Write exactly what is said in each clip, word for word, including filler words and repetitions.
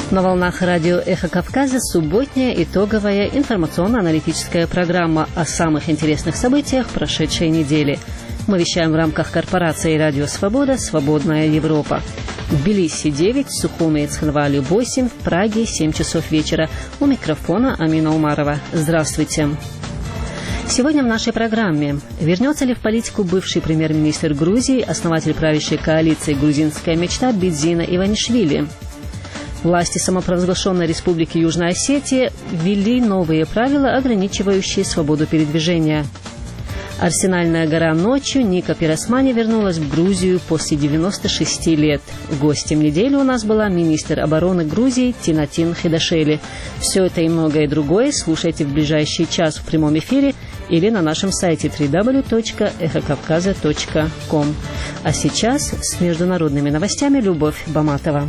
На волнах радио «Эхо Кавказа» субботняя итоговая информационно-аналитическая программа о самых интересных событиях прошедшей недели. Мы вещаем в рамках корпорации «Радио Свобода. Свободная Европа». В Тбилиси девять, Сухуми и Цхинвали восемь, в Праге семь часов вечера. У микрофона Амина Умарова. Здравствуйте. Сегодня в нашей программе: вернется ли в политику бывший премьер-министр Грузии, основатель правящей коалиции «Грузинская мечта» Бидзина Иванишвили? Власти самопровозглашенной Республики Южная Осетия ввели новые правила, ограничивающие свободу передвижения. Арсенальная гора ночью. Ника Пиросмани вернулась в Грузию после девяноста шести лет. Гостем недели у нас была министр обороны Грузии Тинатин Хидашели. Все это и многое другое слушайте в ближайший час в прямом эфире или на нашем сайте дабл ю дабл ю дабл ю точка эхо кавказа точка ком. А сейчас с международными новостями Любовь Баматова.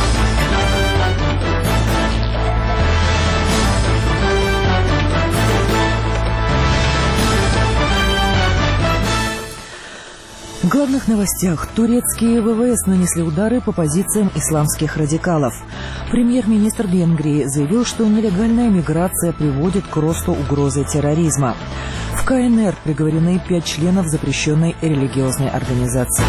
В главных новостях. Турецкие ВВС нанесли удары по позициям исламских радикалов. Премьер-министр Венгрии заявил, что нелегальная миграция приводит к росту угрозы терроризма. В КНР приговорены пять членов запрещенной религиозной организации.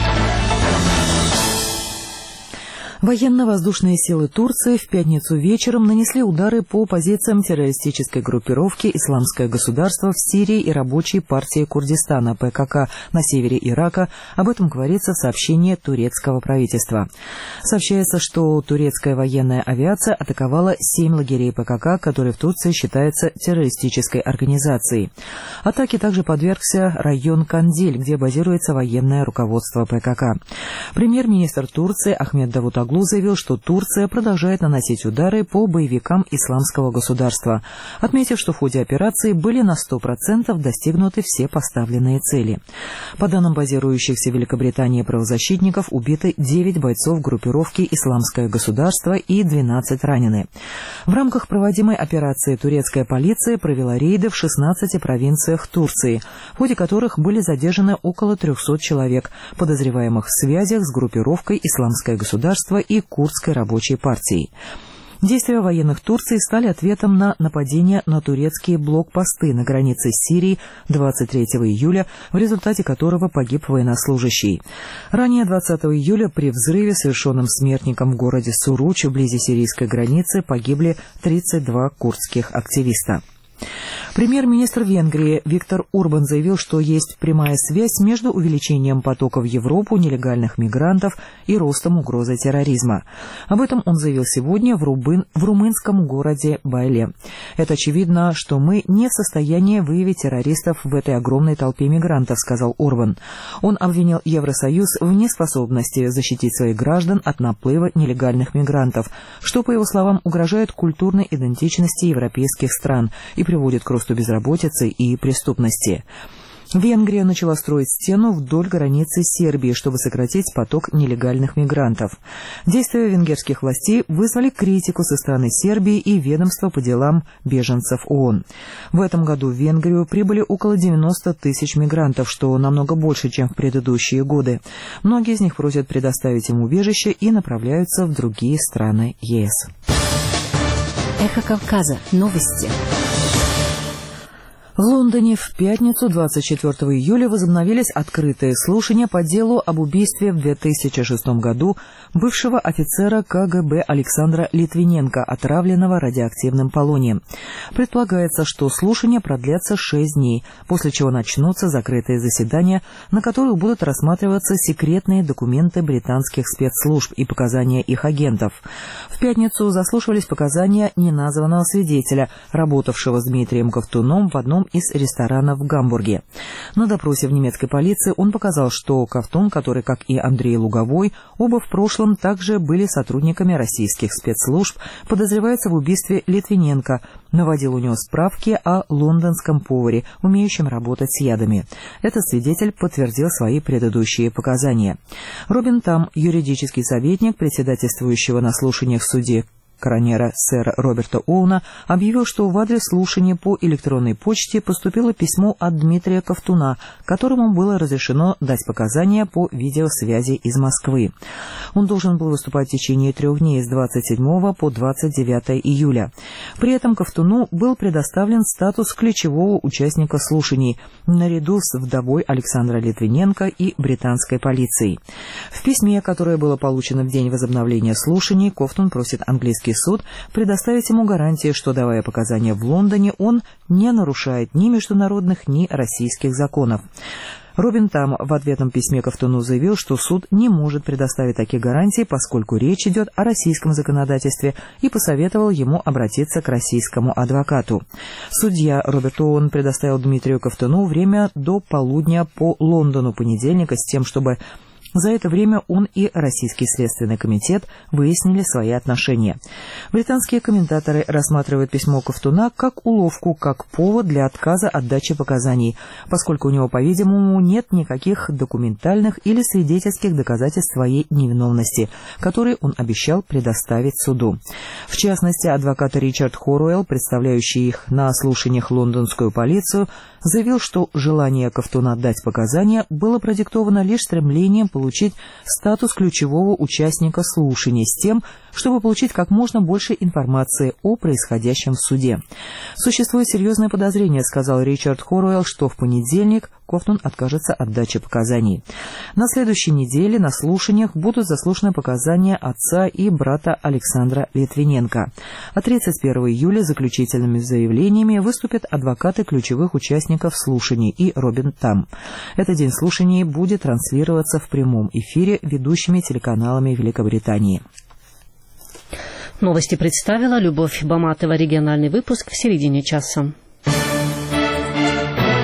Военно-воздушные силы Турции в пятницу вечером нанесли удары по позициям террористической группировки «Исламское государство» в Сирии и Рабочей партии Курдистана ПКК на севере Ирака. Об этом говорится в сообщении турецкого правительства. Сообщается, что турецкая военная авиация атаковала семь лагерей ПКК, которые в Турции считаются террористической организацией. Атаке также подвергся район Кандиль, где базируется военное руководство ПКК. Премьер-министр Турции Ахмед Давутоглу заявил, что Турция продолжает наносить удары по боевикам исламского государства, отметив, что в ходе операции были на сто процентов достигнуты все поставленные цели. По данным базирующихся в Великобритании правозащитников, убиты девять бойцов группировки «Исламское государство» и двенадцать ранены. В рамках проводимой операции турецкая полиция провела рейды в шестнадцати провинциях Турции, в ходе которых были задержаны около трехсот человек, подозреваемых в связях с группировкой «Исламское государство» и Курдской рабочей партией. Действия военных Турции стали ответом на нападение на турецкие блокпосты на границе с Сирией двадцать третьего июля, в результате которого погиб военнослужащий. Ранее двадцатого июля при взрыве, совершенном смертником в городе Суруч вблизи сирийской границы, погибли тридцать два курдских активиста. Премьер-министр Венгрии Виктор Орбан заявил, что есть прямая связь между увеличением потока в Европу нелегальных мигрантов и ростом угрозы терроризма. Об этом он заявил сегодня в, Рубын, в румынском городе Байле. «Это очевидно, что мы не в состоянии выявить террористов в этой огромной толпе мигрантов», — сказал Орбан. Он обвинил Евросоюз в неспособности защитить своих граждан от наплыва нелегальных мигрантов, что, по его словам, угрожает культурной идентичности европейских стран и приводит к росту безработицы и преступности. Венгрия начала строить стену вдоль границы Сербии, чтобы сократить поток нелегальных мигрантов. Действия венгерских властей вызвали критику со стороны Сербии и ведомства по делам беженцев ООН. В этом году в Венгрию прибыли около девяноста тысяч мигрантов, что намного больше, чем в предыдущие годы. Многие из них просят предоставить им убежище и направляются в другие страны ЕС. Эхо Кавказа. Новости. В Лондоне в пятницу, двадцать четвёртого июля, возобновились открытые слушания по делу об убийстве в две тысячи шестом году бывшего офицера КГБ Александра Литвиненко, отравленного радиоактивным полонием. Предполагается, что слушания продлятся шесть дней, после чего начнутся закрытые заседания, на которых будут рассматриваться секретные документы британских спецслужб и показания их агентов. В пятницу заслушивались показания неназванного свидетеля, работавшего с Дмитрием Ковтуном в одном из ресторанов в Гамбурге. На допросе в немецкой полиции он показал, что Ковтун, который, как и Андрей Луговой, оба в прошлом также были сотрудниками российских спецслужб, подозревается в убийстве Литвиненко, наводил у него справки о лондонском поваре, умеющем работать с ядами. Этот свидетель подтвердил свои предыдущие показания. Робин Там, юридический советник председательствующего на слушаниях судьи коронера сэра Роберта Оуэна объявил, что в адрес слушания по электронной почте поступило письмо от Дмитрия Ковтуна, которому было разрешено дать показания по видеосвязи из Москвы. Он должен был выступать в течение трех дней с двадцать седьмого по двадцать девятое июля. При этом Ковтуну был предоставлен статус ключевого участника слушаний наряду с вдовой Александра Литвиненко и британской полицией. В письме, которое было получено в день возобновления слушаний, Ковтун просит английский суд предоставить ему гарантии, что, давая показания в Лондоне, он не нарушает ни международных, ни российских законов. Робин Там в ответном письме Ковтуну заявил, что суд не может предоставить таких гарантий, поскольку речь идет о российском законодательстве, и посоветовал ему обратиться к российскому адвокату. Судья Роберт Оуэн предоставил Дмитрию Ковтуну время до полудня по Лондону понедельника с тем, чтобы за это время он и Российский следственный комитет выяснили свои отношения. Британские комментаторы рассматривают письмо Ковтуна как уловку, как повод для отказа от дачи показаний, поскольку у него, по-видимому, нет никаких документальных или свидетельских доказательств своей невиновности, которые он обещал предоставить суду. В частности, адвокат Ричард Хоруэлл, представляющий их на слушаниях лондонскую полицию, заявил, что желание Ковтуна дать показания было продиктовано лишь стремлением получить статус ключевого участника слушаний с тем, чтобы получить как можно больше информации о происходящем в суде. «Существует серьезное подозрение», — сказал Ричард Хоруэлл, что в понедельник Ковтун откажется от дачи показаний. На следующей неделе на слушаниях будут заслушаны показания отца и брата Александра Литвиненко. А тридцать первого июля заключительными заявлениями выступят адвокаты ключевых участников слушаний и Робин Там. Этот день слушаний будет транслироваться в прямом эфире ведущими телеканалами Великобритании. Новости представила Любовь Баматова. Региональный выпуск в середине часа.